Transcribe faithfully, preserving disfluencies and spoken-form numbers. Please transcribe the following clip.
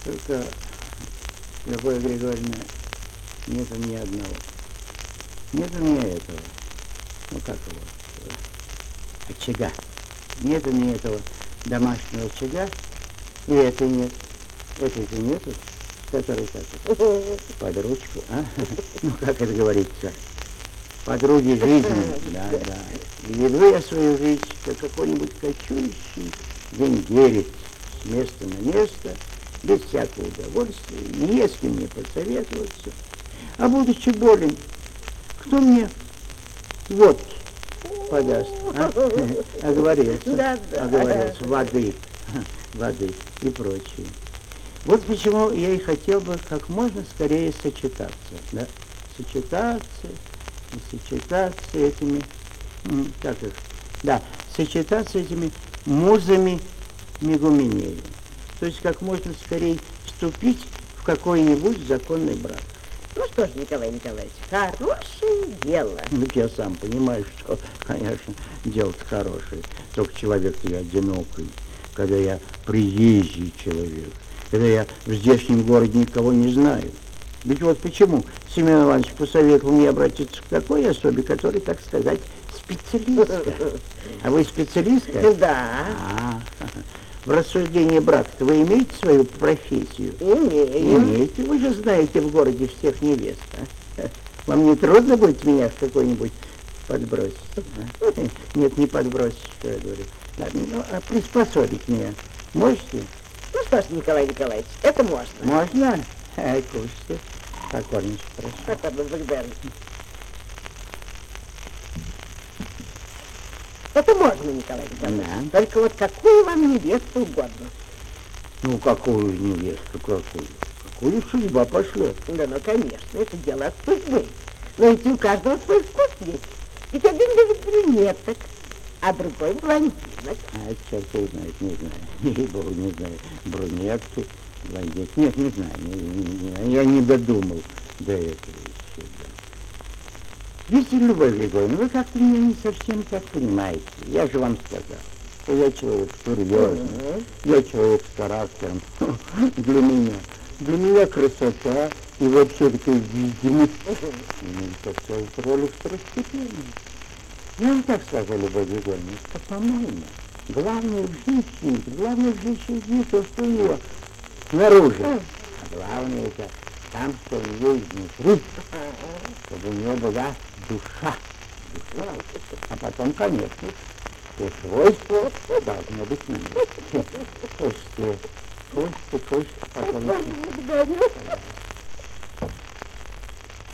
Только, Любовь Григорьевна, нету ни одного. Нету ни этого. Ну как его? Очага. Нету ни этого домашнего очага. И это нет. Этой-то нету, который как это? Под ручку, а? Ну как это говорится? Подруги жизни. Да, да. И веду я свою жизнь, как какой-нибудь кочующий венгерец, с места на место, без всякого удовольствия, не с кем мне посоветоваться. А будучи болен, кто мне водки подаст? А? Оговорился, Да, да. оговорился, воды, воды и прочее. Вот почему я и хотел бы как можно скорее сочетаться, да? Сочетаться, и сочетаться этими, как их, да, сочетаться этими музами Мегуменея. То есть как можно скорее вступить в какой-нибудь законный брак. Ну что ж, Николай Николаевич, хорошее дело. Ну, я сам понимаю, что, конечно, дело-то хорошее. Только человек-то я одинокий, когда я приезжий человек, когда я в здешнем городе никого не знаю. Ведь вот почему Семен Иванович посоветовал мне обратиться к такой особе, которая, так сказать, специалистка. А вы специалистка? Да. А, в рассуждении брака-то вы имеете свою профессию? Имею. Имеете. Вы же знаете в городе всех невест. А? Вам не трудно будет меня в какой-нибудь подбросить? А? Нет, не подбросить, что я говорю. Ну, а приспособить меня можете? Ну что ж, Николай Николаевич, это можно. Можно? А, кушайте. Покорничек, прошу. Покорно благодарю. Это можно, Николай Николаевич. Да. Только вот какую вам невесту угодно. Ну, какую невесту, какую? Какую судьба пошлет? Да, ну, конечно, это дело от судьбы. Но ведь у каждого свой вкус есть. Ведь один любит брюнеток, а другой блондинок. А черт его знает, не знаю. Ей-богу, не знаю. Брюнетки, блондинки. Нет, не знаю. Не, не, не, я не додумал до этого еще. Да. Видите, Любовь Григорьевна, вы как-то меня не совсем так понимаете. Я же вам сказал, что я человек серьезный, mm-hmm. я человек с характером. Для меня. Для меня красота и вообще такая видимость. Mm-hmm. Так сказать, роль второстепенная. Я вам так скажу, Любовь Григорьевна, что, по-моему, главное в женщине, главное в женщине не то, что у нее снаружи, а главное это там, что у нее изнутри, чтобы у нее была душа. душа. А потом, конечно, все свойства должны быть на месте. Слушайте, слушайте, слушайте, потом...